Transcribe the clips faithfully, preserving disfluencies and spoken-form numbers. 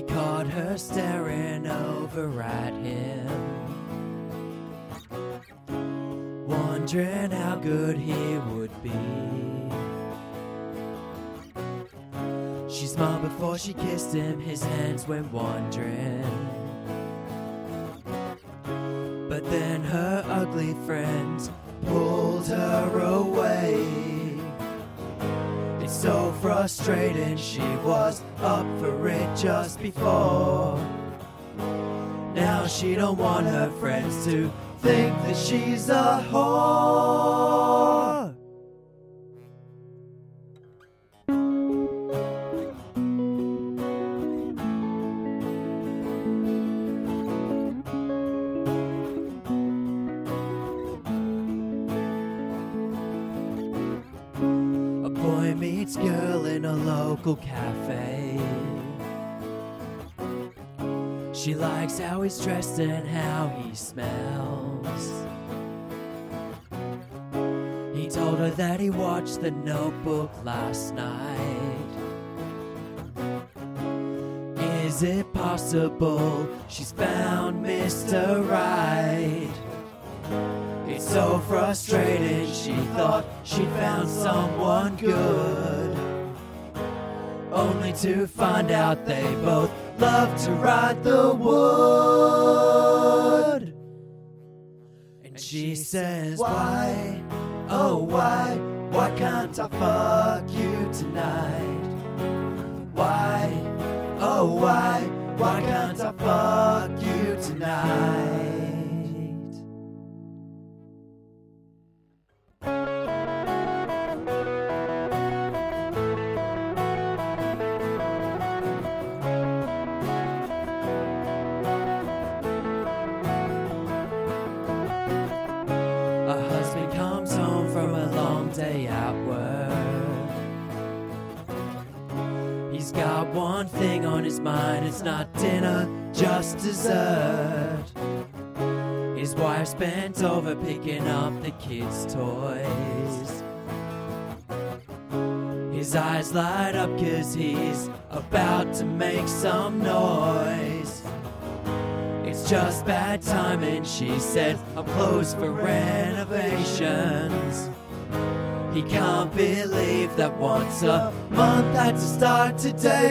caught her staring over at him, wondering how good he would be. She smiled before she kissed him, his hands went wandering. But then her ugly friends pulled her away. It's so frustrating, she was up for it just before. Now she don't want her friends to think that she's a whore. A boy meets girl in a local cafe. She likes how he's dressed and how he smells. He told her that he watched The Notebook last night. Is it possible she's found Mister Right? It's so frustrating, she thought she'd found someone good, only to find out they both love to ride the wood. And she says, why, oh why, why can't I fuck you tonight? Why, oh why, why can't I fuck you tonight? Day at work, he's got one thing on his mind, it's not dinner, just dessert. His wife's bent over picking up the kids' toys. His eyes light up cause he's about to make some noise. It's just bad timing, she said, I'm closed for renovations. He can't believe that once a month had to start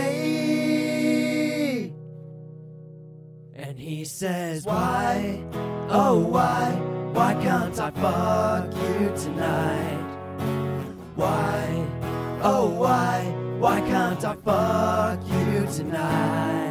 today. And he says, why, oh why, why can't I fuck you tonight? Why, oh why, why can't I fuck you tonight?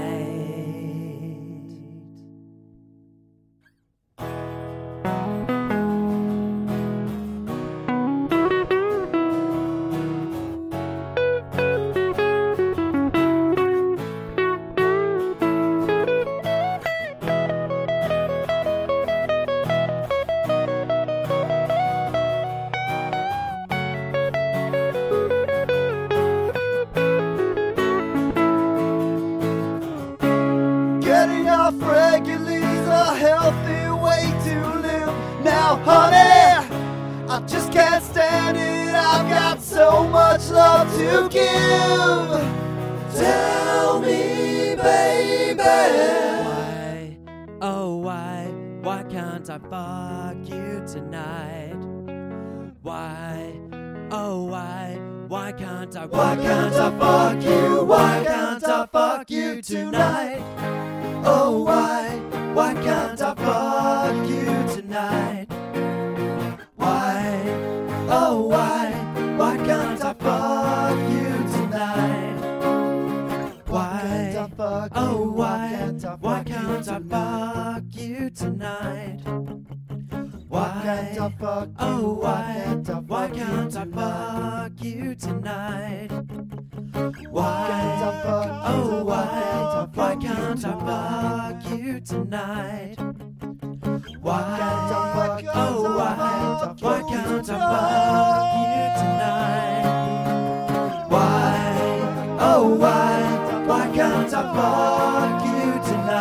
Getting off regularly is a healthy way to live. Now, honey, I just can't stand it. I've got so much love to give. Tell me, baby, why, oh why, why can't I fuck you tonight? Why, oh why, why can't I, why can't I fuck you? Why can't I fuck you tonight? Oh why, why can't I fuck you tonight? Why, oh why, why can't I fuck you tonight? Why, oh why, why can't I fuck you tonight? Why, oh why, why can't I fuck you tonight? Why, oh why, why can't I fuck you tonight? Why, oh why, why can't I fuck you tonight? Why, oh why, why can't I fuck you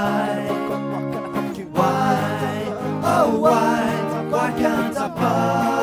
tonight? Why, oh why, why can't I fuck